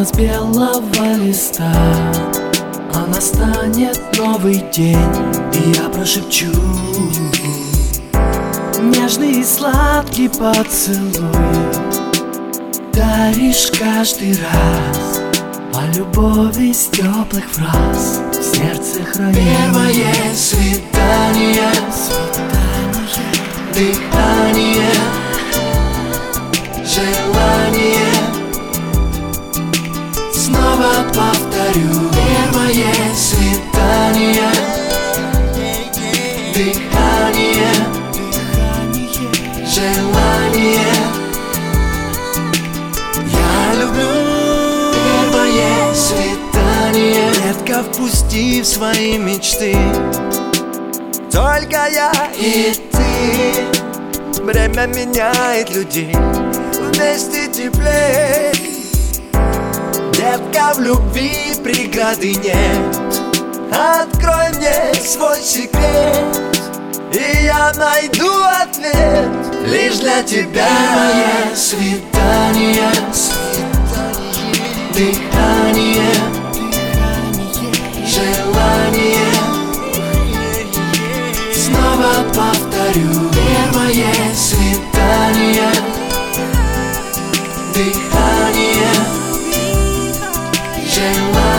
словно с белого листа. А настанет новый день, и я прошепчу нежный и сладкий поцелуй. Даришь каждый раз, а любовь из теплых фраз в сердце хранит. Первое свидание, дыхание, желание. Снова повторю. Первое свидание, дыхание, желание. Я люблю первое свидание. Редко впусти в свои мечты, только я и ты. Время меняет людей, вместе теплее. Детка, в любви преграды нет. Открой мне свой секрет, и я найду ответ лишь для тебя. Первое свидание, дыхание, желание. Снова повторю. Первое свидание, дыхание, желание.